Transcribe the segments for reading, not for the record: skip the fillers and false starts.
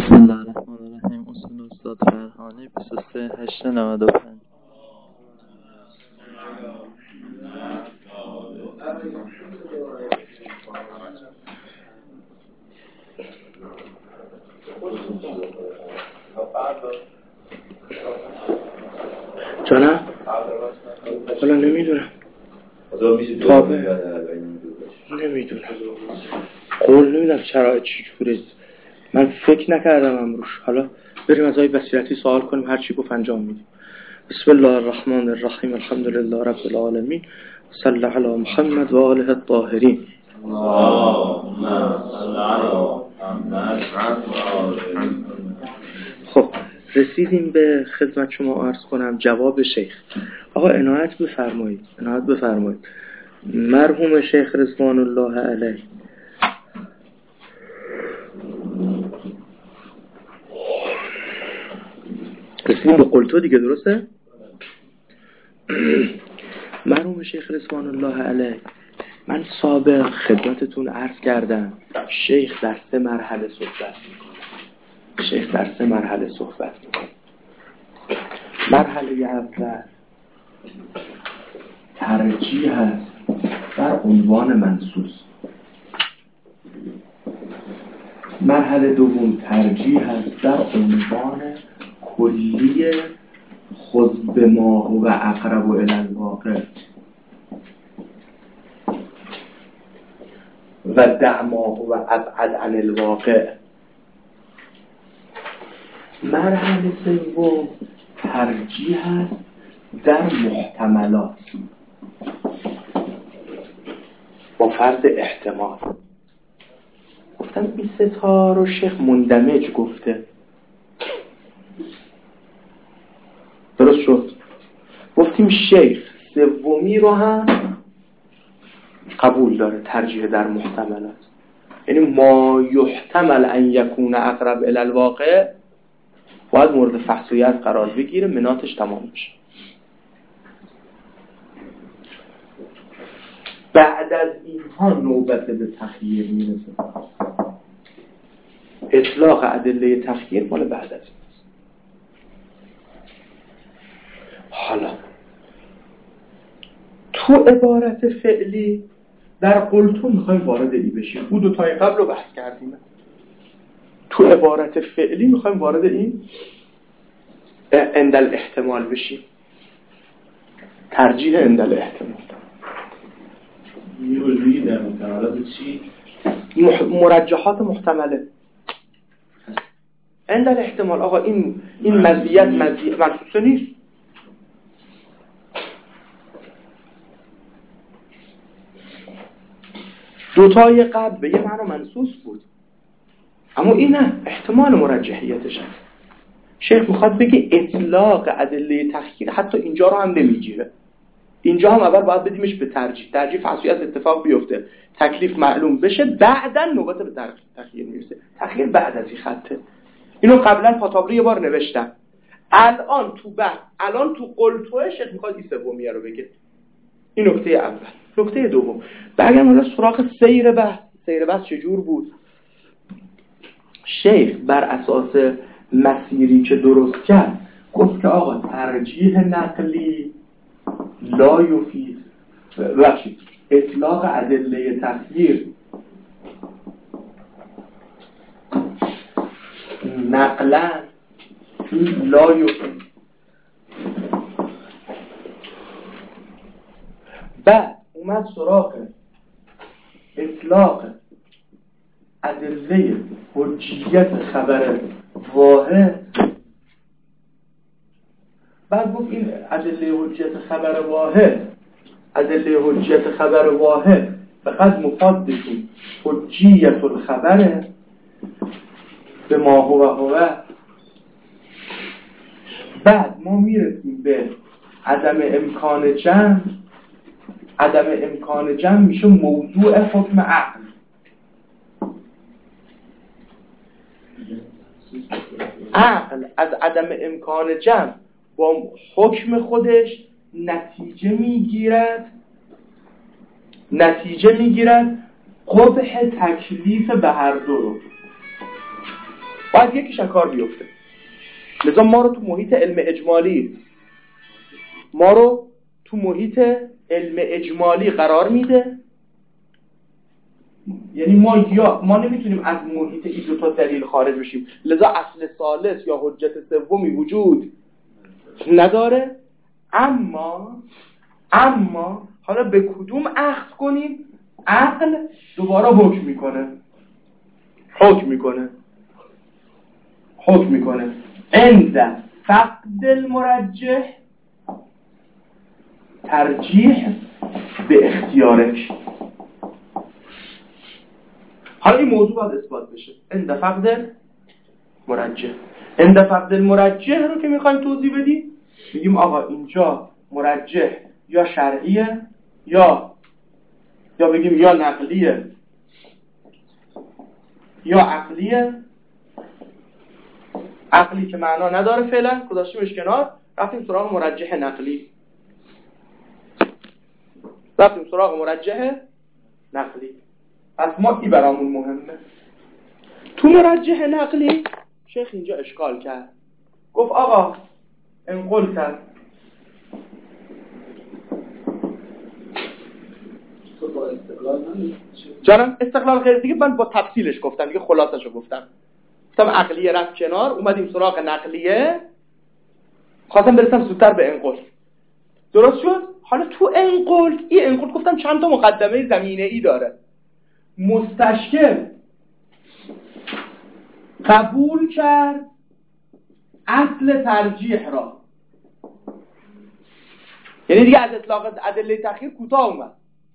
بسم الله الرحمن الرحیم. اصول استاد فرهانی 23/8/95. جانم؟ حالا نمیدونم نمیدونم قول نمیدونم شرایط چجوره. من فکر نکردم امروش. حالا بریم از آقای بصیرتی سوال کنیم، هر چی گفت انجام میدیم. بسم الله الرحمن الرحیم. الحمد لله رب العالمین. صلی علی محمد و آله الطاهرین. خب رسیدیم به خدمت شما عرض کنم جواب شیخ. آقا عنایت بفرمایید. مرحوم شیخ رضوان الله علیه رسیدیم به قلتو دیگه، درسته؟ مرحوم شیخ رضوان الله علیه، من سابق خدمتتون عرض کردم شیخ در 3 مرحله صحبت میکنه. مرحله اول ترجیح هست در عنوان منصوص. مرحله دوم ترجیح هست در عنوان کلی خذ بما هو اقرب الی الواقع و دع ما هو ابعد عن الواقع. مرحله سوم ترجیح هست در محتملات با فرض احتمال. گفتم این 3 تا رو شیخ مندمج گفته، درست شد. گفتیم شیخ سومی رو هم قبول داره، ترجیح در محتملات، یعنی ما یحتمل ان یکون اقرب الی الواقع باید مورد فحصیت قرار بگیره، مناتش تمام بشه. بعد از اینها نوبت به تخییر میرسه. اطلاق ادله تخییر مال بعد از این. حالا تو عبارت فعلی در قلتو میخوایم وارد ای بشیم. او 2 تای قبل رو بحث کردیم. تو عبارت فعلی میخوایم وارد این اندل احتمال بشیم. ترجیح اندل احتمال. میروی در محتملات چی؟ مرجحات محتمله. اندل احتمال. آقا این مزیت منصوصه نیست. دوتای قبل به یه معنی منصوص بود، اما این نه، احتمال مرجحیتش هست. شیخ میخواد بگه اطلاق ادله تخییر حتی اینجا رو هم نمیگیره. اینجا هم اول باید بدیمش به ترجیح فحصیت اتفاق بیفته، تکلیف معلوم بشه، بعدن نوبت به تخییر میرسه. تخییر بعد از این خطه. اینو قبلا پاتابلو یه بار نوشتم. الان تو قلتوه شیخ میخواد این سومیه رو بگه. این نکته اول. نکته دوم، برگردیم حالا سراغ سیر بحث چجور بود؟ شیخ بر اساس مسیری که درست کرد گفت که آقا ترجیح نقلی لا یفید، اطلاق ادله تخییر نقلا لا یفید. بعد اومد سراغ اطلاق ادله حجیت خبر واحد. بعد گفت این ادله حجیت خبر واحد فقط مفادشون حجیت الخبر به ما هو. بعد ما میرسیم به عدم امکان جمع میشه موضوع حکم عقل. عقل از عدم امکان جمع با حکم خودش نتیجه میگیرد قبح تکلیف به هر دو رو. باید یکی شکار بیفته. لذا ما رو تو محیط علم اجمالی قرار میده. یعنی ما نمیتونیم از محیط این دو تا دلیل خارج بشیم. لذا اصل ثالث یا حجت سومی وجود نداره. اما حالا به کدوم اخذ کنیم؟ عقل دوباره حکم میکنه عند فقد المرجح ترجیح به اختیارش. حالا این موضوع باید اثبات بشه. عند فقد المرجح رو که میخوایم توضیح بدیم، میگیم آقا اینجا مرجح یا شرعیه یا بگیم یا نقلیه یا عقلیه. عقلی که معنا نداره فعلا، گذاشتیمش کنار، رفتیم سراغ مرجح نقلی. پس ما ای برامون مهمه. تو مرجح نقلی شیخ اینجا اشکال کرد، گفت آقا انقل کرد. جانم استقلال غیر دیگه من با تفصیلش گفتم، دیگه خلاصشو گفتم عقلیه رفت کنار، اومدیم سراغ نقلیه، خواستم برسم زودتر به انقل. درست شد؟ حالا تو انقل گفتم چند تا مقدمه زمینه ای داره. مستشکل قبول کرد اصل ترجیح را، یعنی دیگه از اطلاق ادله تأخیر کوتاه اومد،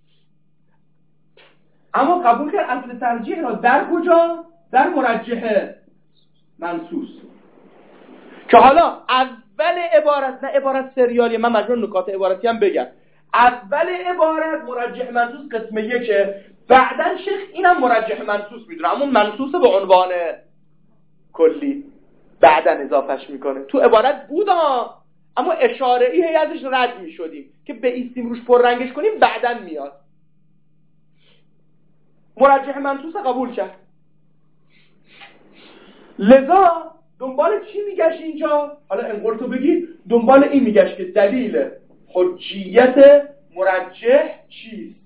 اما قبول کرد اصل ترجیح را. در کجا؟ در مرجح منصوص. که حالا اول عبارت، نه عبارت سریالیه، من مجبور نکات عبارتی هم بگم. اول عبارت مرجح منصوص قسم 1، بعدن شیخ اینم مرجح منصوص میدونه، اما منصوص به عنوان کلی بعدن اضافهش میکنه. تو عبارت بود اما اشاره ای ازش رد میشدیم که به ایستیم روش پر رنگش کنیم، بعدن میاد. مرجح منصوص قبول کرد. لذا دنبال چی میگشت اینجا؟ حالا انقل تو بگی، دنبال این میگشت که دلیل حجیت مرجح چیست؟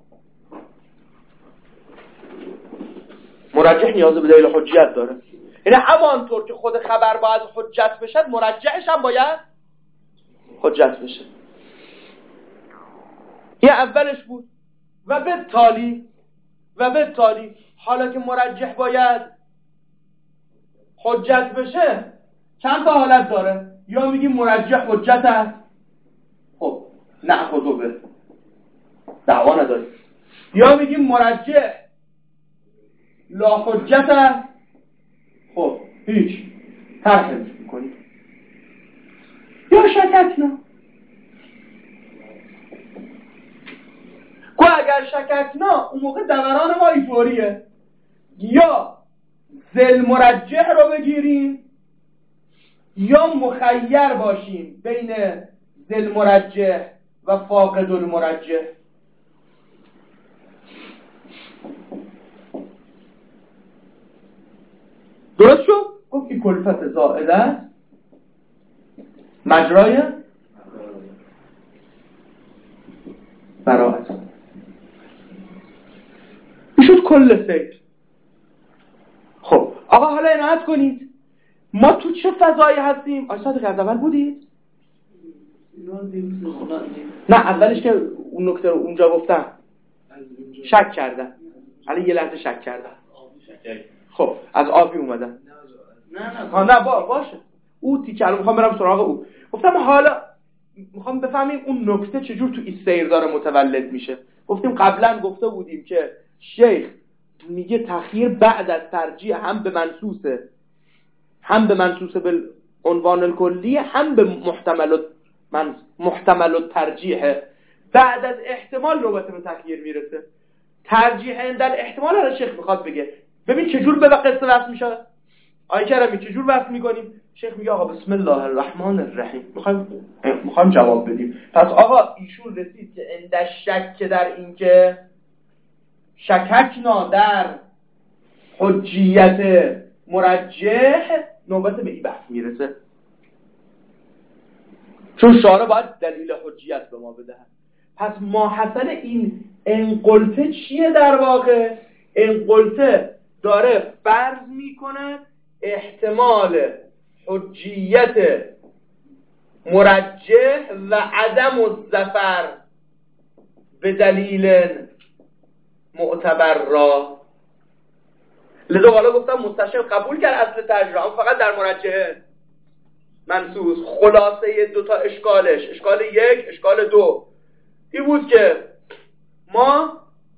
مرجح نیاز به دلیل حجیت داره. یعنی همانطور که خود خبر باید حجت بشه، مرجحش هم باید حجت بشه. این اولش بود. و به تالی حالا که مرجح باید حجت بشه، چند تا حالت داره. یا میگیم مرجح حجت است، خب نأخذ به، دعوا نداریم. یا میگیم مرجح لا حجت است، خب هیچ، طرحش میکنیم. یا شککنا، گو اگر شککنا اون موقع دوران ما اینطوریه، یا ذل مرجح رو بگیریم یا مخیر باشیم بین ذل مرجح و فاقد المرجح. درست شد؟ گفت این کلفت زائده است، مجرای براعت. این شد کل سیر. خب آقا حالا عنایت کنید، ما تو چه فضایی هستیم؟ آقای صادقی از اول بودید؟ نه اولش که اون نکته رو اونجا گفتم شک کردن، حالا یه لحظه شک کردن. خب از آبی اومدن. نه باشه او تیکه رو میخوام برم سراغ او. گفتم حالا میخوام بفهمیم اون نکته چجور تو این سیر داره متولد میشه. گفتیم قبلا گفته بودیم که شیخ میگه تخییر بعد از ترجیح هم به منصوص به عنوان الکلی، هم به محتمل الترجیح. بعد از احتمال نوبت به تخییر میرسه. ترجیح عند الاحتمال رو شیخ میخواد بگه. ببین چجور به قصه وصل میشه. آیه کرمی چجور وصل میکنیم؟ شیخ میگه آقا بسم الله الرحمن الرحیم. میخوایم جواب بدیم. پس آقا ایشون رسید که عند شک در این که شککنا در حجیت مرجح نوبت به این بحث میرسه، چون شارع باید دلیل حجیت به ما بدهد. پس ماحصل این انقلته چیه در واقع؟ انقلته داره فرض میکنه احتمال حجیت مرجح و عدم الظفر به دلیل معتبر را. لذا بالا گفتم مستشار قبول کرد اصل ترجیح، اما فقط در مرجح منصوص. خلاصه دوتا اشکالش، اشکال 1 اشکال 2 این بود که ما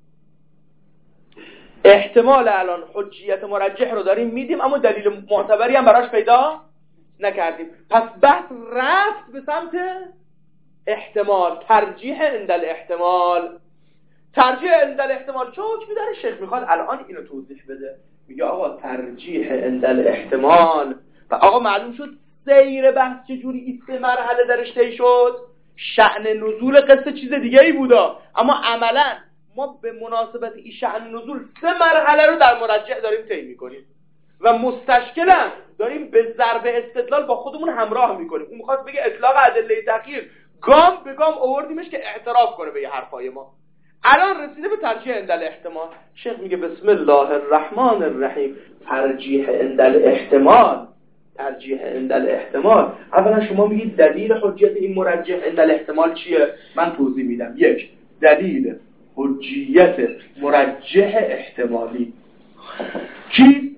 احتمال الان حجیت مرجح رو داریم میدیم اما دلیل معتبری هم براش پیدا نکردیم. پس بحث رفت به سمت احتمال، ترجیح عند الاحتمال. ترجیح عند الاحتمال چه حکمی داره؟ شیخ میخواد الان اینو توضیح بده. میگه آقا ترجیح عند الاحتمال، و آقا معلوم شد سیر بحث چجوری این 3 مرحله درش طی شد. شأن نزول قصه چیز دیگه ای بودا، اما عملا ما به مناسبت این شأن نزول 3 مرحله رو در مرجع داریم طی میکنیم و مستشکلا داریم به ضرب استدلال با خودمون همراه میکنیم. اون میخواد بگه اطلاق ادله تخییر گام به گام آوردیمش که اعتراف کنه به یه حرفای ما. الان رسیده به ترجیح عند الاحتمال. شیخ میگه بسم الله الرحمن الرحیم. ترجیح عند الاحتمال، ترجیح عند الاحتمال. اولا شما میگید دلیل حجیت این مرجح عند الاحتمال چیه؟ من توضیح میدم. 1 دلیل حجیت مرجح احتمالی چی؟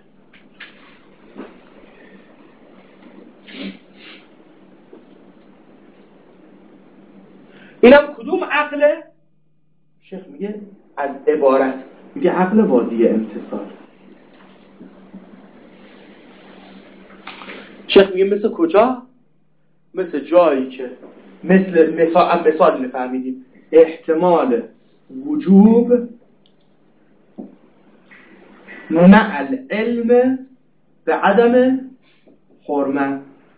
اینم کدوم عقله؟ شیخ میگه از عبارت، میگه عقل وادی امتصال. شیخ میگه مثل کجا؟ مثل جایی که مثال میفهمیدیم احتمال وجوب مع العلم به عدم حرمت.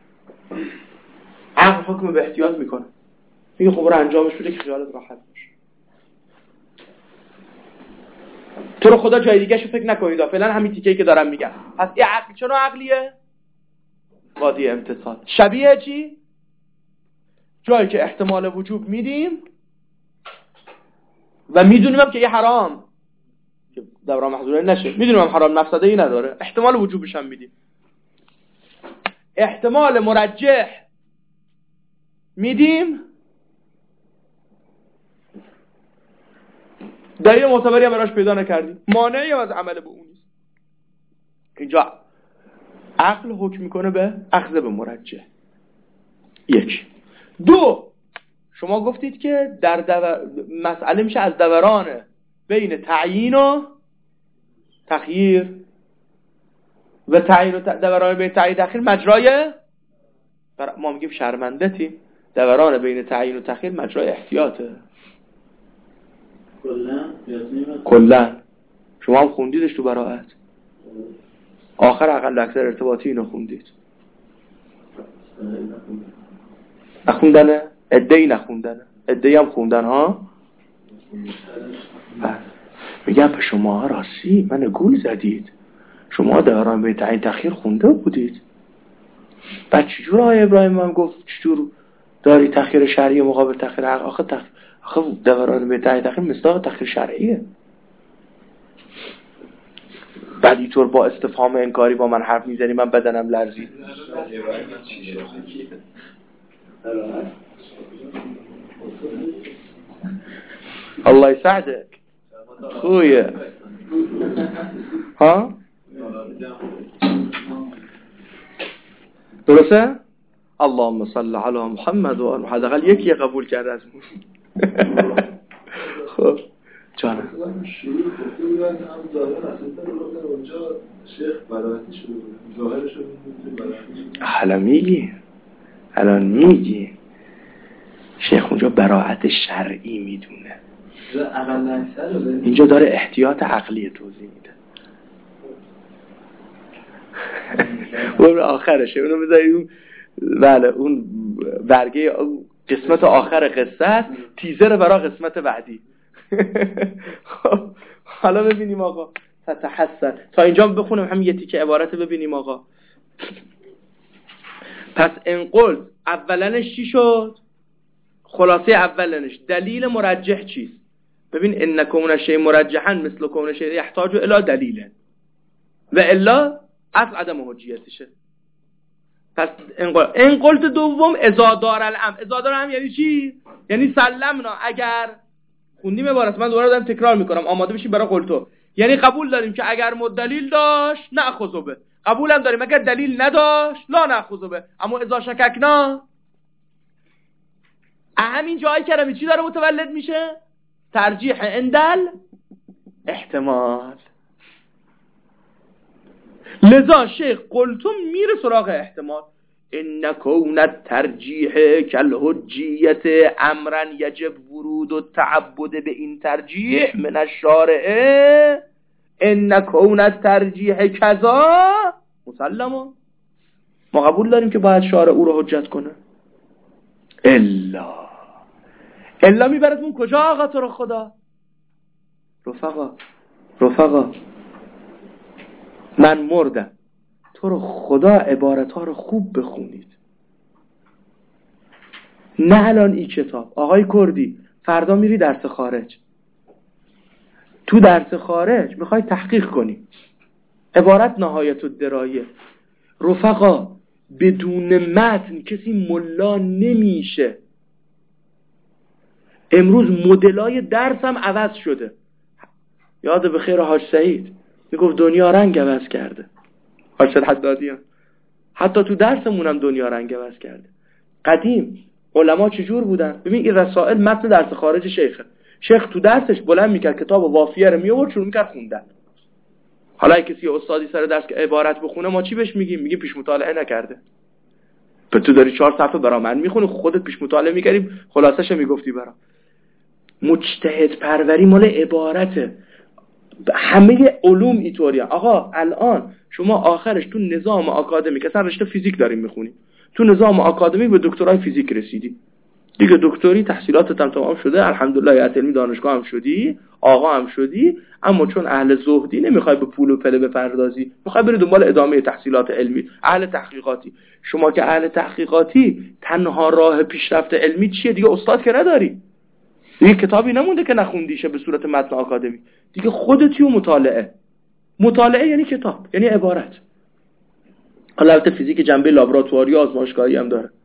عقل حکم به احتیاط میکنه، میگه خب برو انجامش بده که خیالت راحت باشه. تو رو خدا جای دیگه شو فکر نکنید، فعلا همین تیکه‌ای که دارم میگم. پس این عقل چه نوع عقلیه؟ وادی امتصال. شبیه چی؟ جایی که احتمال وجوب میدیم و میدونیم هم که یه حرام که دوران محظوره نشه، میدونیم هم حرام مفسده ای نداره، احتمال وجوبش هم میدیم. احتمال مرجح میدیم، دلیل معتبری هم براش پیدا نکردیم، مانعی از عمل به اون نیست. اینجا عقل حکم میکنه به اخذ به مرجح. 1 2 شما گفتید که در مسئله میشه از دوران بین تعیین و تخییر و تعیین و دوران بین تعیین و تخییر مجرای ما میگیم شرمندتی. دوران بین تعیین و تخییر مجرای احتیاطه. کلا شما هم خوندیدش تو براءت، آخر اقل اکثر ارتباطی اینو خوندید. نخوندنه؟ عده‌ای نخوندنه، عده‌ای هم خوندن ها. میگم به شما راستی من گول زدید، شما دوران به تعیین تخییر خونده بودید. بعد چجور آقای ابراهیم هم گفت چجور داری تخییر شرعی مقابل تخییر عقل؟ آخه دوران به تعیین تخییر مصداق تخییر شرعیه. بعد اینطور با استفهام انکاری با من حرف میزنی، من بدنم لرزید. الله يساعدك خويا. ها درسته؟ اللهم صل علی محمد و آل. حداقل یکی قبول کرده از من. خب جانم شروع گفته بودن هم ظاهر اصلا رو اونجا شیخ براعتی شروع بود، ظاهرش رو میگیم. الان میگی شیخ اونجا براعت شرعی میدونه، اینجا داره احتیاط عقلی توضیح میده. اون آخرشه، اونو بذارید بله اون برگه قسمت آخر قصه است، تیزر برای قسمت بعدی. خب حالا ببینیم آقا فتحسن. تا اینجا بخونم هم یه تیکه عبارت ببینیم آقا. پس انقل اولنش چی شد؟ خلاصه اولنش دلیل مرجح چیست؟ ببین ان کون شیء مرجحا مثل کون شیء یحتاج الی دلیل و الا از عدم حجیتشه. پس انقلت دوم اذا دار الامر. اذا دار الامر یعنی چی؟ یعنی سلمنا. اگر خوندیم عبارت، من دوباره دارم تکرار میکنم آماده بشین برای قلتو. یعنی قبول داریم که اگر دلیل داشت ناخذ به، قبول هم داریم اگر دلیل نداشت لا ناخذ به. اما اذا شککنا همین جایی کلمه چی داره متولد میشه؟ ترجیح اندل احتمال. لذا شیخ قلتم میره سراغ احتمال. ان کون الترجیح کالحجیت امرا یجب ورود التعبد به این ترجیح من الشارع. ان کون الترجیح کذا مسلما. ما قبول داریم که باید شارع او رو حجت کنه. الا میبرتون کجا آقا تو رو خدا؟ رفقا من مردم، تو رو خدا عبارت ها رو خوب بخونید. نه الان این کتاب. آقای کردی فردا میری درس خارج، تو درس خارج میخوای تحقیق کنی عبارت نهایت الدرایه. رفقا بدون متن کسی ملا نمیشه. امروز مدلای درس هم عوض شده. یاد به خیر حاج سعید میگفت دنیا رنگ عوض کرده. حاج حدادیان حتی تو درسمون هم دنیا رنگ عوض کرده. قدیم علما چجور بودن؟ ببین این رسائل متن درس خارج شیخ تو درسش بلند میکرد کتاب وافیه رو میآورد شروع میکرد خوندن. حالا کسی استادی سر درس که عبارت بخونه ما چی بهش میگیم پیش مطالعه نکرده. تو داری 4 صفحه برا من میخونی، خودت پیش مطالعه میکردی خلاصش میگفتی برام. مجتهد پروری مال عبارته. همه علوم اینطوریه آقا. الان شما آخرش تو نظام آکادمیک، اصلا رشته فیزیک داریم میخونیم، تو نظام آکادمیک به دکترای فیزیک رسیدی دیگه، دکتری تحصیلاتت هم تمام شده الحمدلله، هیئت علمی دانشگاه هم شدی، آقا هم شدی، اما چون اهل زهدی نمیخوای به پول و پله بپردازی، میخوای بری دنبال ادامه تحصیلات علمی. اهل تحقیقاتی، شما که اهل تحقیقاتی تنها راه پیشرفت علمی چیه؟ دیگه استاد که نداری، دیگه کتابی نمونده که نخوندیشه به صورت متن آکادمی، دیگه خودتی و مطالعه یعنی کتاب، یعنی عبارت. حالا البته فیزیک جنبه لابراتواری و آزمایشگاهی هم داره.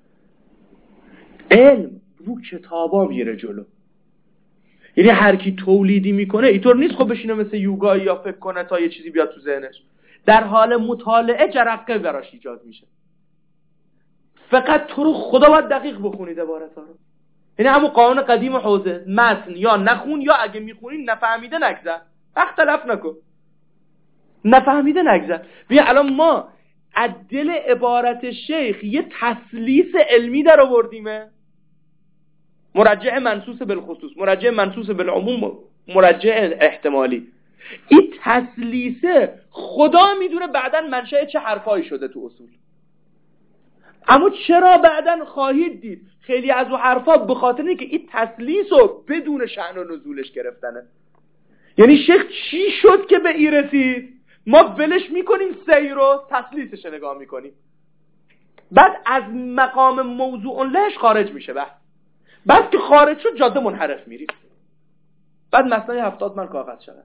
علم رو کتابا میره جلو. یعنی هر کی تولیدی میکنه اینطور نیست خب بشینه مثل یوگا یا فکر کنه تا یه چیزی بیاد تو ذهنش. در حال مطالعه جرقه براش ایجاد میشه. فقط تو رو خدا باید دقیق بخونید عبارتا رو. یعنی همون قانون قدیم حوزه، متن یا نخون یا اگه میخونی نفهمیده نگذر. اختلاف نکن. نفهمیده نگذر. ببین الان ما از دل عبارت شیخ یه تسلیس علمی در آوردیمه. مرجع منصوص بالخصوص، مرجع منصوص بالعموم، مرجع احتمالی. این تسلیسه خدا میدونه بعداً منشأ چه حرفایی شده تو اصول. اما چرا بعداً خواهید دید خیلی از اون حرفا به خاطر اینکه این تسلیسو بدون شأن و نزولش گرفتنه. یعنی شیخ چی شد که به این رسید؟ ما ولش میکنیم سیر رو تسلیسش نگاه میکنیم، بعد از مقام موضوع لهش خارج میشه. بعد که خارج شد جاده منحرف میریم، بعد مسئله 70 من کاغذ شد.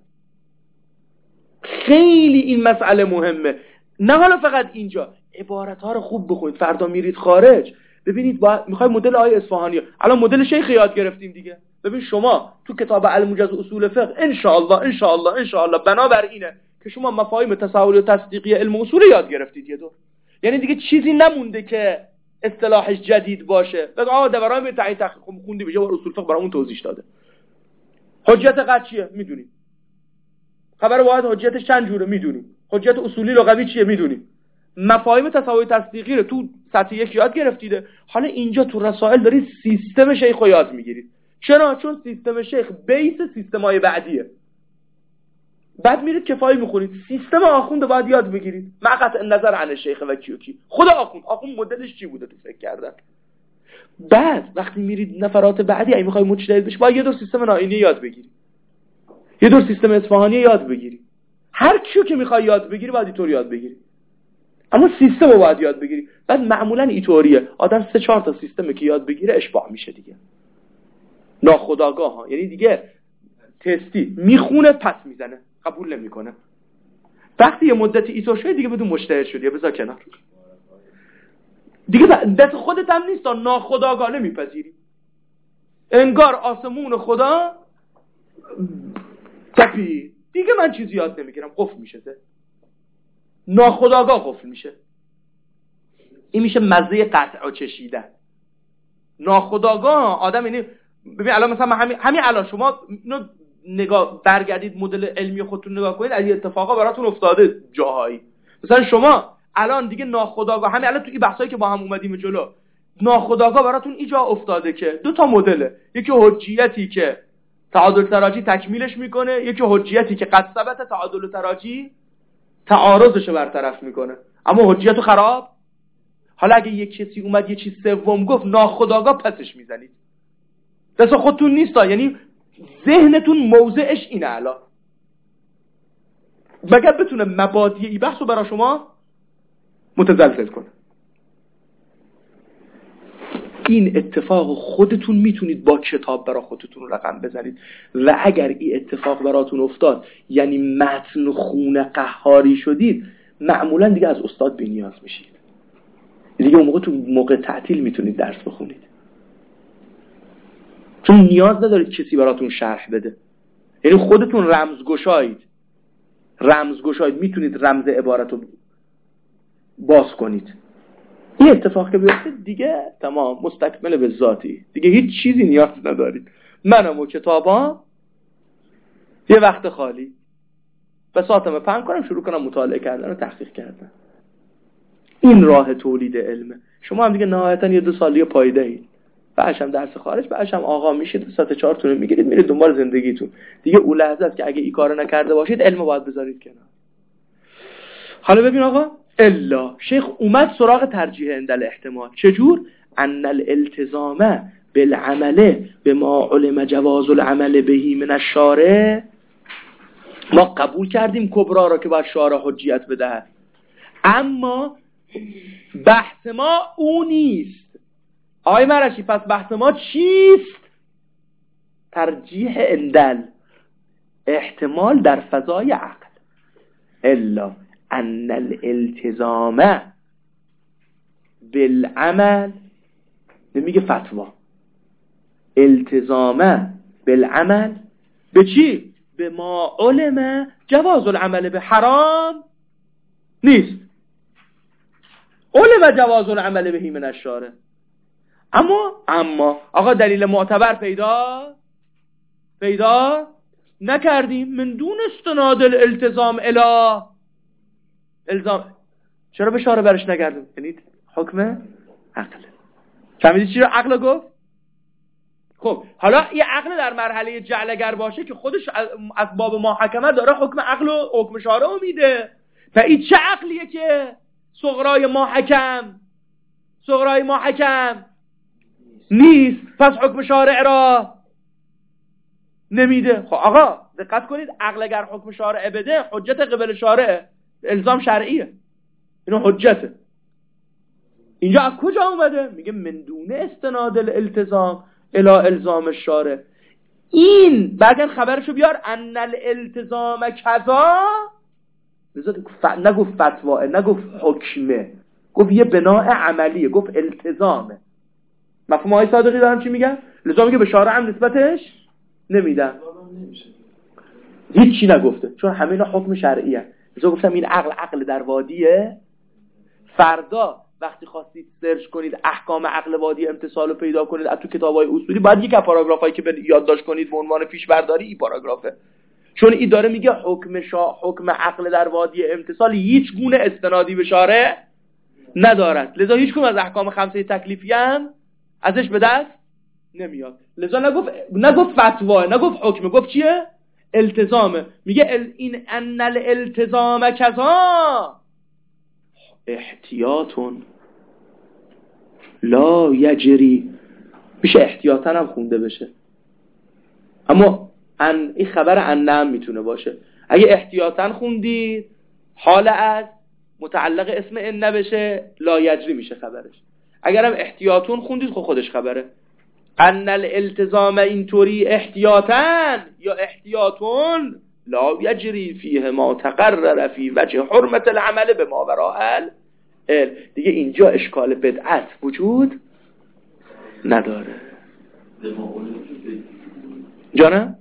خیلی این مسئله مهمه. نه حالا فقط اینجا عبارت ها رو خوب بخونید، فردا میرید خارج ببینید میخوای مدل آیه اصفهانی، الان مدل شیخ یاد گرفتیم دیگه. ببین شما تو کتاب الموجز اصول فقه ان شاء الله بنابر اینه که شما مفاهیم تصوری و تصدیقی علم اصول یاد گرفتید یه دور. یعنی دیگه چیزی نمونده که اصطلاحش جدید باشه. بگو آقا دوران به تعیین تحقیق خوندی بشه و اصول فقه برامون توضیح داده. حجت قطعی چیه میدونیم، خبر واحد حجتش چند جوره میدونیم، حجت اصولی لغوی چیه میدونیم، مفاهیم تصوری تصدیقی رو تو سطح 1 یاد گرفتیده. حالا اینجا تو رسائل دارید سیستم شیخ رو یاد میگیرید. چرا؟ چون سیستم شیخ بیس سیستمای بعدیه. بعد میرید کفایی میخونید، سیستم آخوند رو باید یاد بگیرید. قطع نظر عن شیخ و کیوکی، خود آخوند مدلش چی بوده تو فکر کردن. بعد وقتی میرید نفرات بعدی اگه میخوای مجتهد بشی باید یه دور سیستم نائینی یاد بگیری، یه دور سیستم اصفهانی یاد بگیری. هر کیو که میخوای یاد بگیری باید اینطور یاد بگیری، اما سیستم رو باید یاد بگیری. بعد معمولا اینطوریه، آدم 3-4 تا سیستمه که یاد بگیره اشباع میشه دیگه، ناخودآگاه ها. یعنی دیگه تستی میخونه پس میزنه، قبول نمیکنه. وقتی یه مدتی اینطور شده دیگه بدون مجتهد شدی، بذار کنار دیگه، دست خودت هم نیست، ناخودآگاه میپذیری، انگار آسمون خدا تپی دیگه، من چیزی یاد نمیگیرم، قفل میشه، ناخودآگاه قفل میشه. این میشه مزه قطع و چشیدن. ناخودآگاه آدم، یعنی ببین الان مثلا همین الان شما اینو نگاه برگردید مدل علمی خودتون نگاه کنید، از این اتفاقا براتون افتاده جاهایی. مثلا شما الان دیگه ناخودآگاه، همین الان تو این بحثایی که با هم اومدیم جلو، ناخودآگاه براتون اینجا افتاده که 2 تا مدله، یکی حجیتی که تعادل تراجی تکمیلش میکنه، یکی حجیتی که قد ثبت تعادل تراجی تعارضش برطرف میکنه، اما حجیتو خراب. حالا اگه یک کسی اومد یه چیز سوم گفت، ناخودآگاه پسش میزنید، دست خودتون نیستا، یعنی ذهنتون موضعش اینه الان، مگر بتونه مبادی ای بحثو برای شما متزلزل کنه. این اتفاق خودتون میتونید با کتاب برای خودتون رقم بزنید، و اگر این اتفاق براتون افتاد، یعنی متن خون قهاری شدید، معمولا دیگه از استاد بی‌نیاز میشید دیگه. اون موقع تو موقع تعطیل میتونید درس بخونید، چون نیاز ندارید کسی براتون شرح بده، یعنی خودتون رمزگشایید، میتونید رمز عبارت رو باز کنید. این اتفاق که بیفته دیگه تمام، مستکمل به ذاتی، دیگه هیچ چیزی نیاز ندارید. منم و کتابا یه وقت خالی بساطمه پهن کنم، شروع کنم مطالعه کردن و تحقیق کردن. این راه تولید علمه. شما هم دیگه نهایتا 1-2 سال دیگه پاییده اید، بعدش هم درس خارج، بعدش هم آقا میشید، ساعت 4 تونه میگیرید میرید دنبال زندگیتون دیگه. اون لحظه است که اگه این کارو نکرده باشید علم باید بذارید کنار. حالا ببین آقا، الا شیخ اومد سراغ ترجیح عند الاحتمال. چجور؟ ان الالتزام بالعمل بما علم جواز العمل بهی من الشارع. ما قبول کردیم کبرا را که باید شارع حجیت بدهد، اما بحث ما اون نیست. آقای مرشی، پس بحث ما چیست؟ ترجیح عند احتمال در فضای عقل. الا ان الالتزام بالعمل، نمیگه فتوا، التزام بالعمل به چی؟ به ما علم جواز العمل به حرام نیست، علم جواز العمل بهی من الشارع. اما آقا دلیل معتبر پیدا نکردیم من دون استناد الالتزام الی الزام. چرا به شارع برش نگردیم؟ یعنی حکم عقل. فهمیدی چی رو عقل گفت؟ خب حالا یه عقل در مرحله جعل اگر باشه که خودش از باب ما حکمه داره حکم عقل و حکم شارع رو میده، و این چه عقلیه که صغرای ما حکم نیست، پس حکم شارع را نمیده. خب آقا دقت کنید، عقل اگر حکم شارع بده، حجت قبل شارع، الزام شرعیه، اینو حجته. اینجا از کجا اومده؟ میگه من دون استناد الالتزام الی الزام الشارع. این بعدن خبرشو بیار، ان الالتزام کذا، نگفت فتواه، نگفت حکمه، گفت یه بناء عملیه، گفت التزامه. مفهوم آقای صادقی دارم چی میگم؟ لذا میگه به شارع هم نسبتش نمیدن، هیچ چی نگفته، چون همه اینا حکم شرعیه. لذا گفتم این عقل در وادیه. فردا وقتی خواستید سرچ کنید احکام عقل وادی امتصال رو پیدا کنید از تو کتابای اصولی، باید یک پاراگرافایی که یادداشت کنید به عنوان پیش برداری این پاراگرافه، چون این داره میگه حکم عقل در وادی امتصال هیچ گونه استنادی به شارع ندارد، لذا هیچ کدوم از احکام 5 تکلیفی هم ازش به دست نمیاد. لذا نگفت فتوا، نگفت حکم، گفت چیه؟ التزامه. میگه این ان الالتزام کذا احتیاطون لا یجری، میشه احتیاطاً هم خونده بشه، اما این خبر ان هم میتونه باشه. اگه احتیاطاً خوندید حال از متعلق اسم ان نبشه لا یجری میشه خبرش. اگرم احتیاطون خوندید خودش خبره. ان الالتزام اینطوری احتیاطاً یا احتیاطون لا یجری فیه ما تقرر فی وجه حرمت العمل به ما وراء دیگه اینجا اشکال بدعت وجود نداره. جانم؟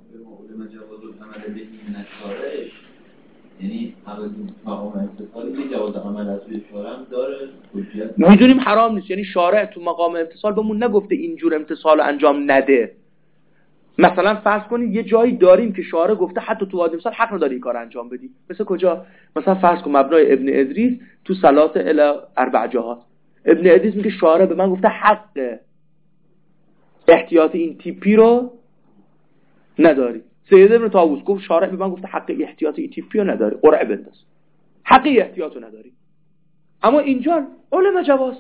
یعنی مقام امتصال یه جواز عمل از روی شارع هم داره. میدونیم حرام نیست، یعنی شارع تو مقام امتصال بهمون نگفته اینجور امتصال انجام نده. مثلا فرض کنید یه جایی داریم که شارع گفته حتی تو وادی امتصال حق نداری این کار انجام بدی. مثل کجا؟ مثلا فرض کن مبنای ابن ادریس تو صلات الی اربع جهات. ابن ادریس میگه شارع به من گفته حق احتیاط این تیپی رو نداری. سید ابن طاووس گفت شارع به من گفته حق احتیاط این تیپی رو نداری، قرعه بنداز، حق احتیاط رو نداری. اما اینجا علم جواز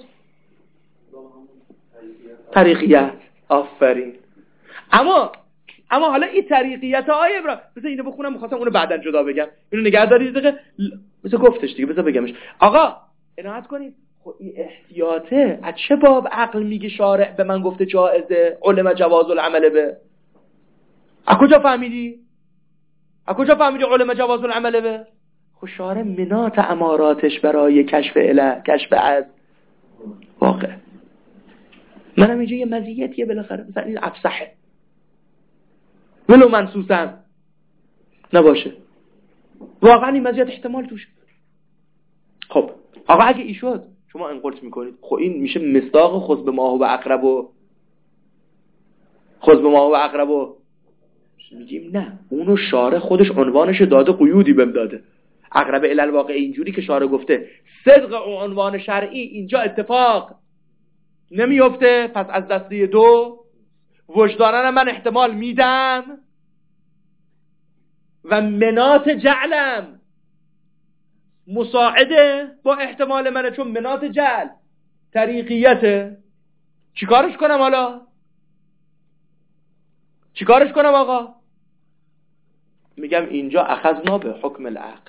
طریقیت. آفرین. اما حالا این طریقیت های ابراهیم مثلا اینو بخونم، می‌خواستم اونو بعداً جدا بگم، اینو نگه دارید دقیقه مثلا گفتش دیگه، بذار بگمش. آقا عنایت کنید، خب این احتیاطه از چه باب عقل میگه شارع به من گفته جائزه علم جواز العمل به؟ از کجا فهمیدی علم جواز العمل به؟ خب شارع منات اماراتش برای کشف از واقع. منم اینجا یه مزیتیه بالاخره، مثلا این افصحه ولو منسوسم نباشه، واقعا این مزیت احتمال توشه. خب آقا اگه ای شد شما انقلت میکنید، خب این میشه مصداق خذ به ماه و اقرب و میگیم نه، اونو شارع خودش عنوانش داده، قیودی بهم داده. اقرب الی الواقع اینجوری که شارع گفته صدق عنوان شرعی اینجا اتفاق نمیفته، پس از دسته دو وجدانن من احتمال میدم و منات جعلم مساعده با احتمال منه، چون منات جعل طریقیته. چیکارش کنم حالا؟ چیکارش کنم آقا؟ میگم اینجا اخذنا به حکم العقل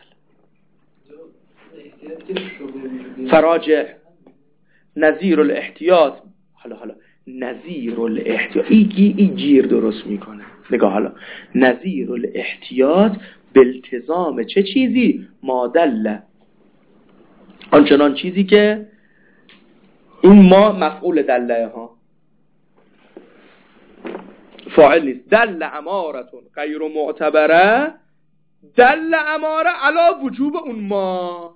فراجع نظیر الاحتیاط. حالا نظیر الاحتیاط این گیر درست میکنه. نگاه حالا نظیر الاحتیاط بالتزام چه چیزی؟ مادله، آنچنان چیزی که این ما مفعول دله ها فاعل نیست. دل امارتون غیر معتبره، دل اماره علا وجوب اون ما،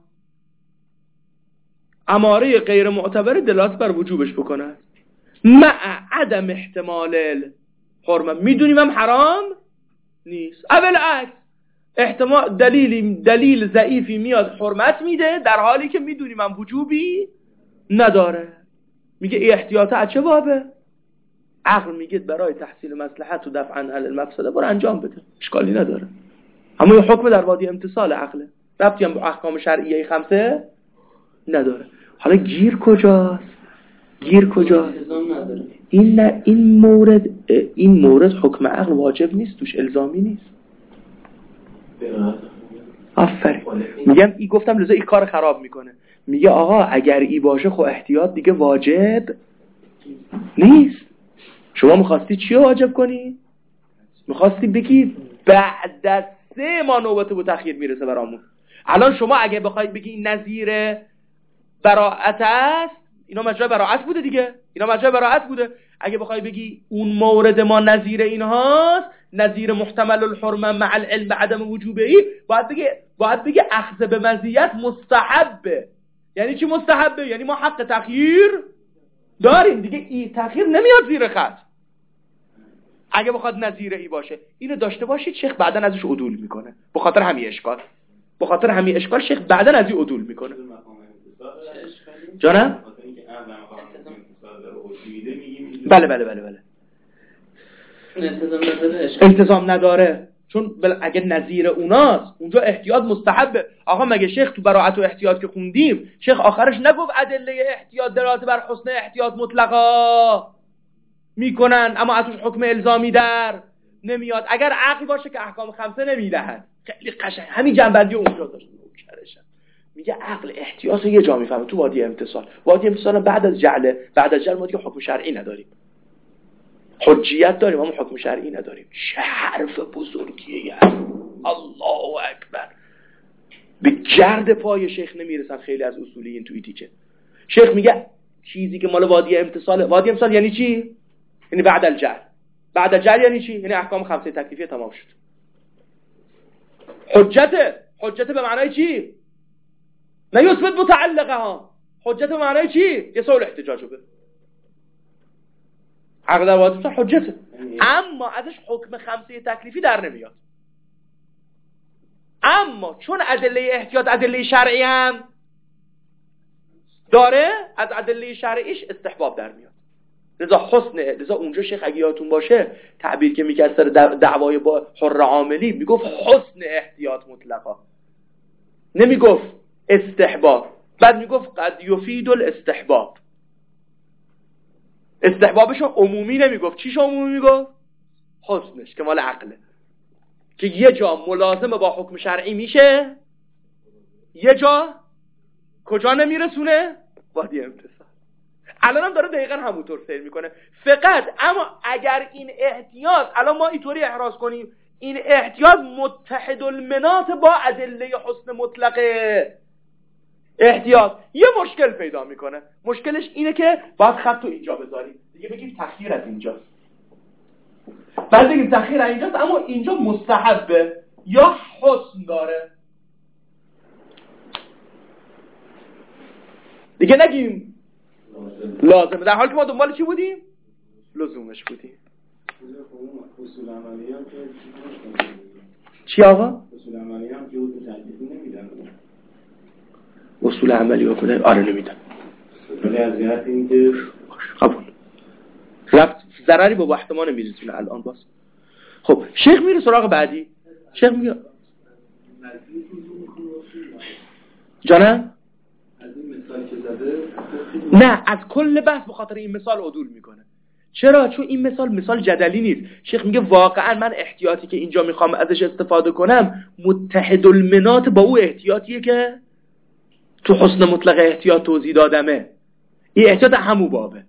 اماره غیر معتبره دلالت بر وجوبش بکنه مع عدم احتمال حرمت. میدونیم هم حرام نیست، اول عکس احتمال دلیل ضعیفی میاد حرمت میده در حالی که میدونیم هم وجوبی نداره. میگه ای احتیاطه از چه بابه؟ عقل میگه برای تحصیل مصلحت و دفع عن المفسده برو انجام بده، اشکالی نداره. اما این حکم در وادی امتصال عقله، ربطی هم با احکام شرعیه خمسه نداره. حالا گیر کجاست؟ این مورد حکم عقل واجب نیست توش، الزامی نیست. آفرین. میگم ای گفتم لذا این کار خراب میکنه. میگه آقا اگر ای باشه خب احتیاط دیگه واجب نیست. شما میخواستی چی واجب کنی؟ میخواستی بگی بعد از 3 ماه نوبت به تأخیر میرسه برامون. الان شما اگه بخوای بگی این نظیر براءت است، اینا مجرای براءت بوده دیگه، اگه بخوای بگی اون مورد ما نظیر اینهاست، نظیر محتمل الحرمه مع العلم بعدم وجوبه، باید بگی اخذ به مزیت مستحبه. یعنی چی مستحبه؟ یعنی ما حق تأخیر داریم دیگه، این تأخیر نمیاد زیر خط. اگه بخواد نظیر ای باشه اینو داشته باشید، شیخ بعدن ازش عدول میکنه. به خاطر همین اشکال شیخ بعدن از این عدول میکنه. جانم؟ بله التزام نداره، چون اگه نظیر اوناست اونجا احتیاط مستحبه. آقا مگه شیخ تو براءت و احتیاط که خوندیم شیخ آخرش نگفت ادله احتیاط دلالت بر حسن احتیاط مطلقا میکنن اما ازش حکم الزامی در نمیاد؟ اگر عقل باشه که احکام خمسه نمیدهد، خیلی قشنگ همین جنبندی اونجا داشت. میگه عقل احتیاط یه جا میفهمه تو وادی امتصال. وادی امتصال بعد از جعل ما دیگه حکم شرعی نداریم، حجیت داریم اما حکم شرعی نداریم. چه حرف بزرگیه یعنی. الله اکبر. به گرد پای شیخ نمیرسن خیلی از اصولیین تو ایتیکه. شیخ میگه چیزی که مال وادی امتصال، وادی امتصال یعنی چی؟ یعنی بعد الجعل. بعد الجعل یعنی چی؟ یعنی احکام خمسه تکلیفیه تمام شد. حجت به معنای چی؟ نه یثبت متعلقه ها. حجت به معنای چی؟ یه سوال احتجاج به عقل در وادی امتصال حجته، اما ازش حکم خمسه تکلیفی در نمیاد. اما چون ادله احتیاط ادله شرعی هم داره، از ادله شرعیش استحباب در میاد. لذا اونجا شیخ اگه یادتون باشه تعبیر که میکرد سر دعوای با حر عاملی میگفت حسن احتیاط مطلقا، نمیگفت استحباب. بعد میگفت قد یفید الاستحباب. استحبابشو عمومی نمیگفت. چیشو عمومی میگفت؟ حسنش که مال عقله، که یه جا ملازمه با حکم شرعی میشه، یه جا کجا نمیرسونه؟ وادی امتصال. الان هم داره دقیقا همونطور سیر میکنه. فقط اما اگر این احتیاط، الان ما اینطوری احراز کنیم این احتیاط متحد المنات با ادله حسن مطلقه احتیاط، یه مشکل پیدا میکنه. مشکلش اینه که باید خط رو اینجا بذاریم دیگه، بگیم تخییر از اینجاست، بعد بگیم تخییر از اینجاست اما اینجا مستحبه یا حسن داره، دیگه نگیم لازمه، در حالی که ما دنبال چی بودیم؟ لزومش بودیم. اصول عملی هم که چی آقا؟ اصول عملی هم که حکم تکلیفی نمیدن. اصول عملی رو کنه؟ آره نمیدن. ولی از جهت این که قبول رفت ضرری با احتمال نمیرسونه الان باز. خب شیخ میره سراغ بعدی. شیخ میگه جانم از این مثال که زده نه، از کل بحث به خاطر این مثال عدول میکنه. چرا؟ چون این مثال جدلی نیست. شیخ میگه واقعا من احتیاطی که اینجا میخوام ازش استفاده کنم متحد المنات با او احتیاطیه که تو حسن مطلق احتیاط توضیح دادمه. این احتیاط همو بابه.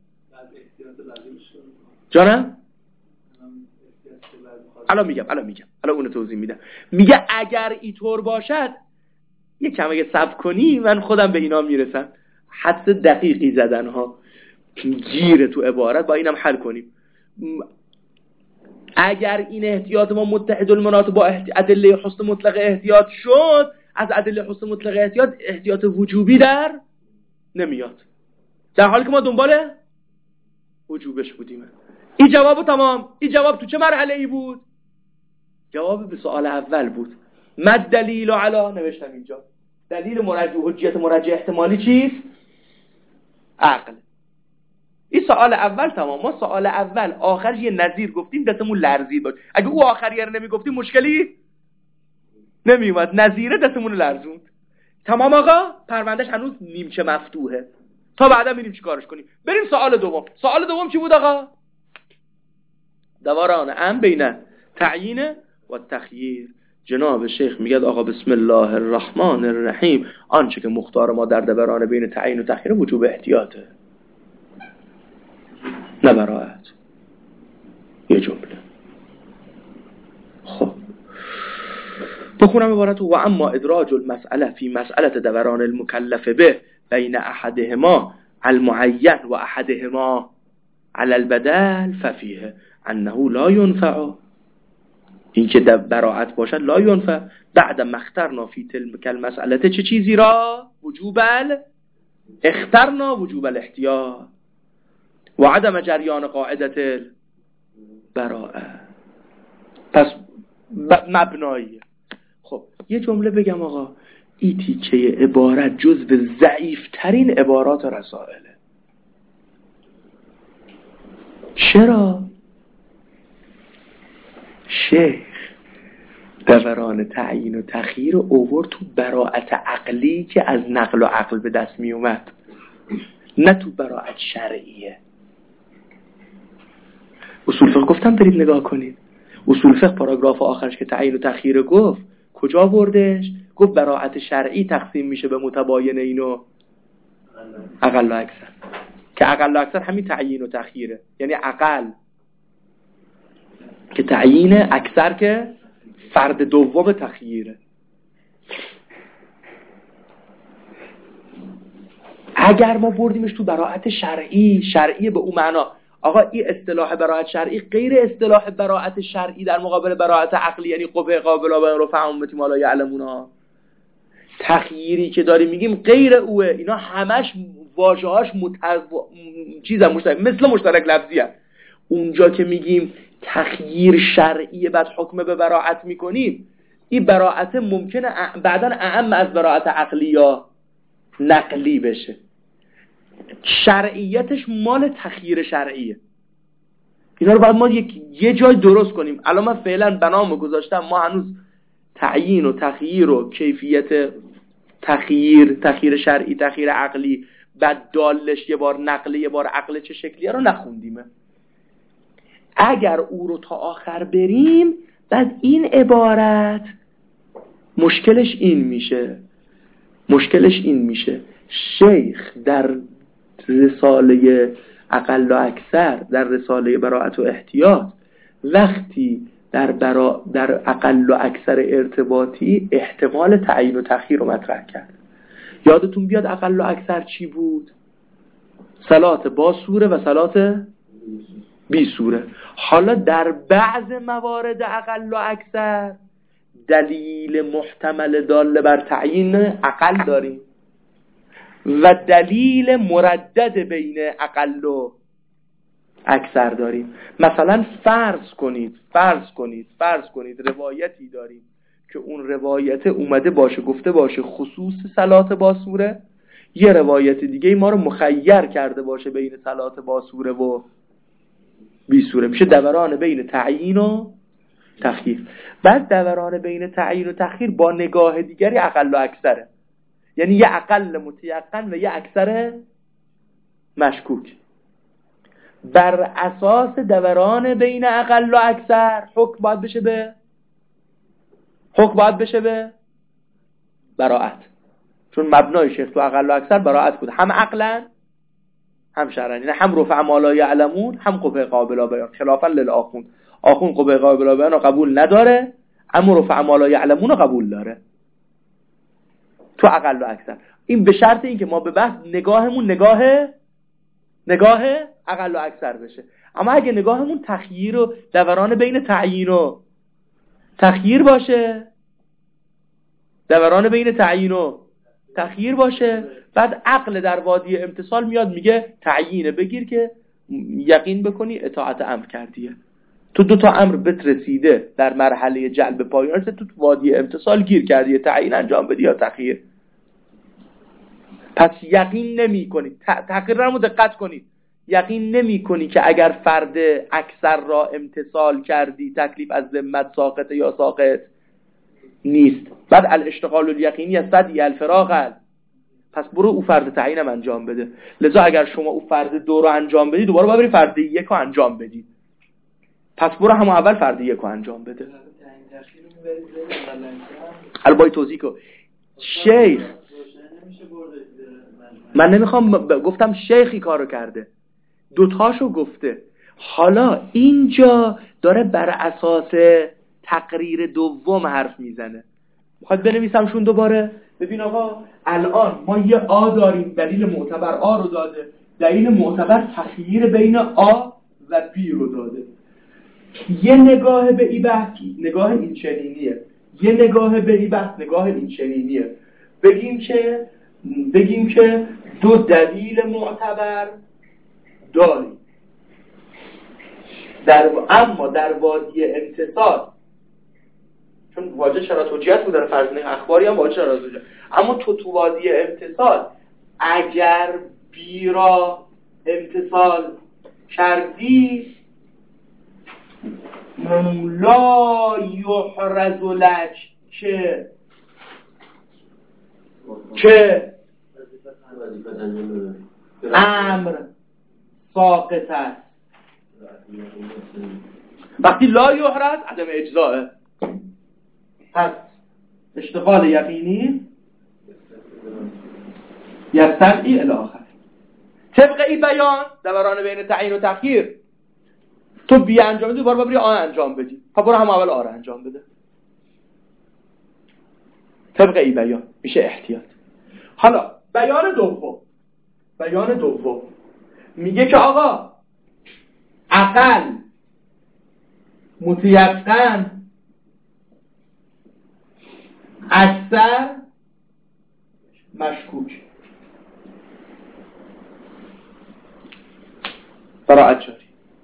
جانم؟ الان میگم الان اونو توضیح میدم. میگه اگر اینطور باشد یه کم اگه صبر کنی من خودم به اینا میرسم. حدس دقیقی زدن ها، گیره تو عبارت، با اینم حل کنیم. اگر این احتیاط ما متحد المنات با ادله حسن مطلق احتیاط شد، از ادله حسن مطلق احتیاط وجوبی در نمیاد، در حالی که ما دنبال وجوبش بودیم. این جواب تمام. این جواب تو چه مرحله ای بود؟ جواب به سوال اول بود. مد دلیل علی، نوشتم اینجا دلیل مرجح حجیت مرجح احتمالی چیست؟ عقل. این سوال اول تمام. ما سوال اول آخرش یه نظیر گفتیم دستمون لرزید بود. اگه او آخریه رو نمیگفتیم مشکلی نمیومد. نظیره دستمون لرزوند. تمام آقا، پروندهش هنوز نیمچه مفتوحه تا بعدا ببینیم چی کارش کنیم. بریم سوال دوم. سوال دوم چی بود آقا؟ دوران بین تعیین و تخییر. جناب شیخ میگه آقا بسم الله الرحمن الرحیم، آنچه که مختار ما در دوران بین تعیین و تخییر وجوب احتیاطه، نه براعت. یه جمله. خب بخونم عبارت و اما ادراج المسئله فی مسئله دوران المکلف به بین احدهما المعین و احدهما على البدل ففیه انه لا ینفع. این که براعت باشد لا ینفع بعد مخترنا فی تلک المسئله چه چیزی را؟ اخترنا وجوب الاحتیاط و عدم جریان قاعدت براعه. پس مبنایی. خب یه جمله بگم آقا، این تیکه عبارت جزو ضعیف ترین عبارات رسائله. چرا؟ شیخ دوران تعیین و تخییر اوورد تو براعت عقلی که از نقل و عقل به دست می اومد، نه تو براعت شرعیه. اصول فقه گفتم برید نگاه کنید. اصول فقه پاراگراف آخرش که تعیین و تخییر گفت کجا بردش؟ گفت براءت شرعی تقسیم میشه به متباینین و اقل و اکثر، که اقل و اکثر همین تعیین و تخییره. یعنی اقل که تعیین، اکثر که فرد دوم تخییره. اگر ما بردیمش تو براءت شرعی به اون معنا، آقا این اصطلاح براءت شرعی غیر اصطلاح براءت شرعی در مقابل براءت عقلی، یعنی قوه قابله به رفع امتی ما لا یعلمون. تخییری که داریم میگیم غیر اوه. اینا همش واژه‌هاش چیزا مشترک، مثل مشترک لفظی هست. اونجا که میگیم تخییر شرعی بعد حکم به براءت میکنیم، این براءت ممکنه بعداً اعم از براءت عقلی یا نقلی بشه. شرعیتش مال تخییر شرعیه. اینا رو باید ما یه جای درست کنیم. الان من فعلا بنامو گذاشتم، ما هنوز تعیین و تخییر و کیفیت تخییر شرعی، تخییر عقلی، بعد دالش یه بار نقلی یه بار عقل چه شکلیه رو نخوندیمه. اگر او رو تا آخر بریم، بعد این عبارت مشکلش این میشه شیخ در رساله اقل و اکثر، در رساله براءت و احتیاط، وقتی در اقل و اکثر ارتباطی احتمال تعیین و تخییر رو مطرح کرد. یادتون بیاد اقل و اکثر چی بود؟ صلات با سوره و صلات بی سوره. حالا در بعض موارد اقل و اکثر دلیل محتمل داله بر تعیین اقل داریم و دلیل مردد بین اقل و اکثر داریم. مثلا فرض کنید روایتی داریم که اون روایت اومده باشه گفته باشه خصوص صلات با سوره، یه روایت دیگه ما رو مخیر کرده باشه بین صلات با سوره و بی سوره. میشه دوران بین تعیین و تخییر. بعد دوران بین تعیین و تخییر با نگاه دیگری اقل و اکثره، یعنی یه اقل متیقن و یه اکثر مشکوک. بر اساس دوران بین اقل و اکثر حکم باید بشه به براءت، چون مبنای شیخ تو اقل و اکثر براءت بود، هم عقلا هم شرعا، یعنی هم رفع ما لا یعلمون هم قوه قابله بیان، خلافا للآخوند. آخوند قوه قابله بیان رو قبول نداره، اما رفع ما لا یعلمون رو قبول داره تو اقل و اکثر. این به شرط این که ما به بحث نگاهمون نگاه اقل و اکثر بشه. اما اگه نگاهمون تخییر و دوران بین تعیین و تخییر باشه، بعد عقل در وادی امتصال میاد میگه تعیین بگیر که یقین بکنی اطاعت امر کردیه. تو دو تا امر بهت رسیده در مرحله جلب پایان، تو وادی امتصال گیر کردی، تعیین انجام بدی یا تخییر. پس یقین نمی کنی، تقریر رو دقت کنید، یقین نمی کنی که اگر فرد اکثر را امتصال کردی تکلیف از ذمت ساقط یا ساقط نیست. بعد الاشتغال الیقینی از صدی الفراغ، پس برو او فرد تعیینم انجام بده. لذا اگر شما او فرد دو رو انجام بدی، دوباره باید بری فرد یک رو انجام بدی. پس برو همون اول فرد یک رو انجام بده. البایی توضیح کن شیخ، من نمیخوام گفتم شیخی کارو کرده، دوتاشو گفته. حالا اینجا داره بر اساس تقریر دوم حرف میزنه. میخواد بنویسمشون دوباره. ببین آقا الان ما یه آ داریم، دلیل معتبر آ رو داده، دلیل معتبر تخییر بین آ و بی رو داده. یه نگاه به این بحث نگاه این چنینیه، یه نگاه به این بحث نگاه این چنینیه. بگیم که دو دلیل معتبر داریم، اما در وادی امتصال، چون واجه شرط حجیت بود در فرض اخباری هم واجه شرط حجیت، اما تو وادی امتصال اگر بی را امتصال کردی لا یحرز لک که امر ساقط است. وقتی لا یحرز عدم اجزاءه. پس اشتغال یقینی یستدعی الی آخر. طبق این بیان دوران بین تعیین و تخییر تو بی انجام بدی دوباره بری آ انجام بدی، پس برو هم اول آ رو انجام بده. طبق این بیان میشه احتیاط. حالا بیان دوم میگه که آقا عقل متیقن اکثر مشکوک براعت جاری.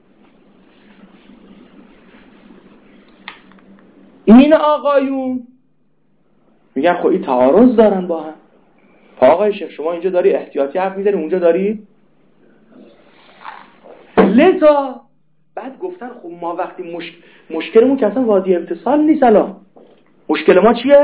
این آقایون میگن خب این تعارض دارن با هم. آقای شیخ شما اینجا داری احتیاطی حرف میزنی اونجا داری لذا بعد گفتن خب ما وقتی مشکلمون که اصلا وادی امتصال نیست. الان مشکل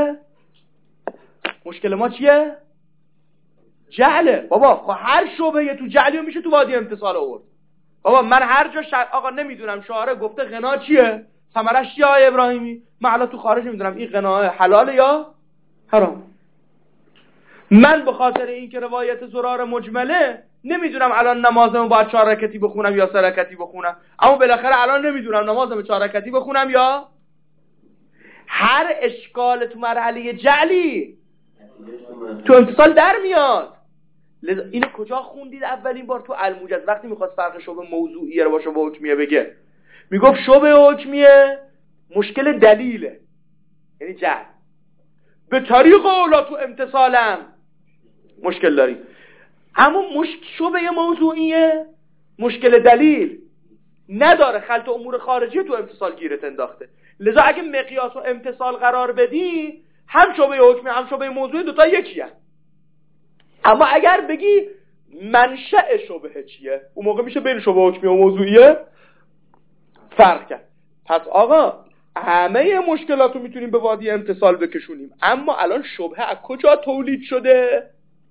ما چیه؟ جعله. بابا خب هر شبهه تو جعلی میشه تو وادی امتصال آورد. بابا من هر جا آقا نمیدونم شاعر گفته غنا چیه؟ ثمرش چیه آقای ابراهیمی؟ من الان تو خارج نمیدونم این غنا حلاله یا حرام. من به خاطر این که روایت زرار مجمله نمیدونم الان نمازمو باید 4 رکعتی بخونم یا 3 رکعتی بخونم، اما بالاخره الان نمیدونم نمازمو 4 رکعتی بخونم یا هر اشکال تو مرحله جعلی تو امتصال در میاد. اینو کجا خوندید اولین بار؟ تو الموجز وقتی میخواست فرق شبه موضوعیه رو با شبه حکمیه بگه، میگفت شبه حکمیه مشکل دلیله یعنی جعل، به طریق اولا تو امتصالم مشکل داری. اما شبه موضوعیه مشکل دلیل نداره، خلط امور خارجی تو امتصال گیرت انداخته. لذا اگه مقیاس و امتصال قرار بدی هم شبه حکمی هم شبه موضوعی دوتا یکیه. اما اگر بگی منشأ شبهه چیه اون موقع میشه بین شبه حکمی و موضوعیه فرق کرد. پس آقا همه مشکلات رو میتونیم به وادی امتصال بکشونیم، اما الان شبهه از کجا تولید شده؟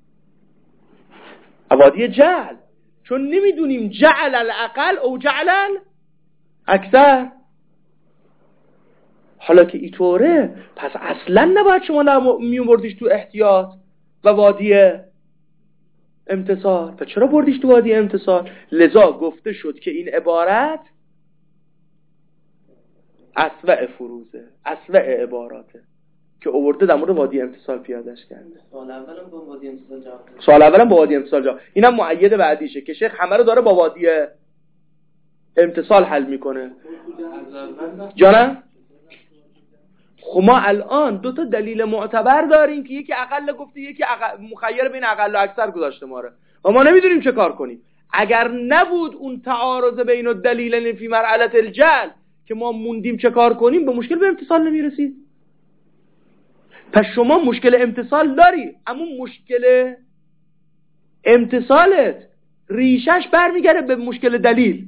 وادی جعل. چون نمیدونیم جعل الاقل او جعل اکثر. حالا که اینطوره پس اصلا نباید شما میوردیش تو احتیاط و وادی امتصال. پس چرا بردیش تو وادی امتصال؟ لذا گفته شد که این عبارت اسوأ فروزه، اسوأ عباراته که آورده در مورد وادی امتصال پیادهش کرده. سوال اولم با وادی امتصال جواب. سوال اولم با وادی امتصال جواب. اینم مؤید بعدیشه که شیخ همه رو داره با وادی امتصال حل میکنه. جانم؟ خب ما الان 2 تا دلیل معتبر داریم که یکی اقل گفته یکی مخیر بین اقل و اکثر گذاشته ما رو و ما نمیدونیم چه کار کنیم. اگر نبود اون تعارض بین الدلیلین فی مرحله الجعل که ما موندیم چه کار کنیم، به مشکل به امتصال نمیرسید. پس شما مشکل امتصال داری، اما مشکل امتصالت ریشش برمیگره به مشکل دلیل.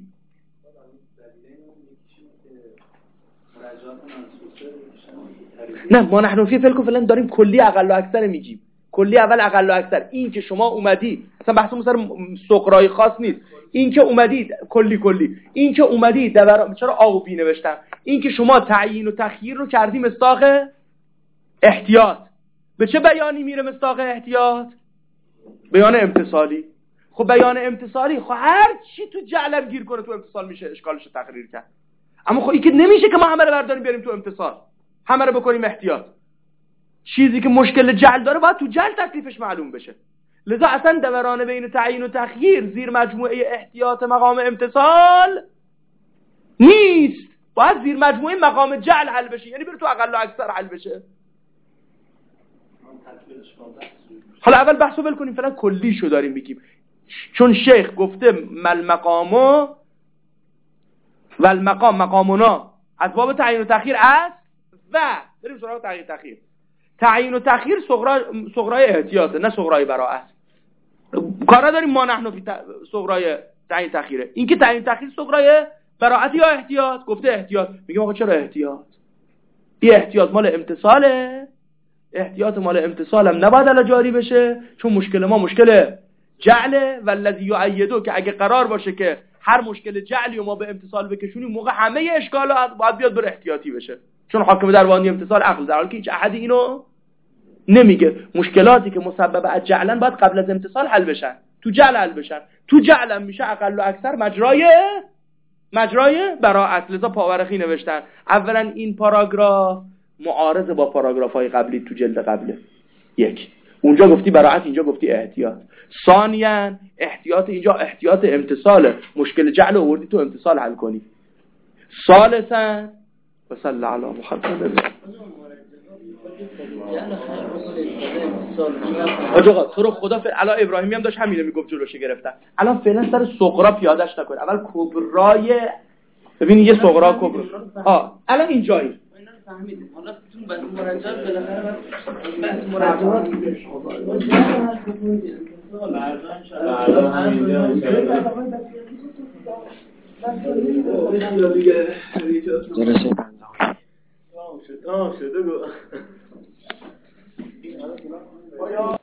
نه ما نحنفی فلکو فلان داریم کلی اقل و اکثر میگیم. کلی اول اقل و اکثر. این که شما اومدی اصلا بحثمون سر سقرای خاص نیست، این که اومدی کلی این که اومدی چرا آ و بی نوشتم، این که شما تعیین و تخییر رو کردی مصداق احتیاط. به چه بیانی میره مصداق احتیاط؟ بیان امتصالی. خب بیان امتصالی خب هر چی تو جعلم گیر کنه تو امتصال میشه اشکالش تقریر کرد. اما خب این که نمیشه که ما همه رو برداریم بیاریم تو امتصال، همه رو بکنیم احتیاط. چیزی که مشکل جعل داره باید تو جعل تکلیفش معلوم بشه. لذا اصلا دوران بین تعیین و تخییر زیر مجموعه احتیاط مقام امتصال نیست، باید زیر مجموعه مقام جعل حل بشه، یعنی بره تو اقل و اکثر حل بشه. حالا اول بحثو ول کنیم، فعلا کلیشو داریم بگیم. چون شیخ گفته مل مقامو و المقام مقامونا از باب تعیین و تخییر است و بریم سراغ تعیین و تخییر. تعیین و تخییر صغرای احتیاطه نه صغرای براءت. کار نداریم ما نحن فی صغرای تعیین تخییره. این که تعیین تخییر صغرای براءت یا احتیاط، گفته احتیاط. میگم آقا چرا احتیاط؟ این احتیاط مال امتصاله، احتیاط مال امتصالم نباید الا جاری بشه، چون مشکل ما مشکل جعله و الذی یعیدو که اگه قرار باشه که هر مشکل جعلی و ما به امتصال بکشونیم موقع همه اشکالات باید بیاد بر احتیاطی بشه، چون حاکم در وادی امتصال عقل، در حالی که هیچ احدی اینو نمیگه مشکلاتی که مسبب از جعلن باید قبل از امتصال حل بشن، تو جعل حل بشن. تو جعل میشه اقل و اکثر مجرای براءت. لذا پاورخی نوشتن اولا این پاراگراف معارض با پاراگراف‌های قبلی تو جلد قبله. یک، اونجا گفتی براءت، اینجا گفتی احتیاط. ثانیاً احتیاط اینجا احتیاط امتصاله، مشکل جعل آوردی تو امتصال حل کنی. ثالثاً صلی علی محمد. آقا تو رو خدا الان ابراهیمی هم داشت همینو میگفت جلوش گرفتن. الان فعلا سر صغرا پیادهش نکن، اول کبرای ببین یه صغرا کبرا. الان اینجایی فهمیدیم. حالا تو بحث مرجعات بالاخره بحث مرجعات جلسه شده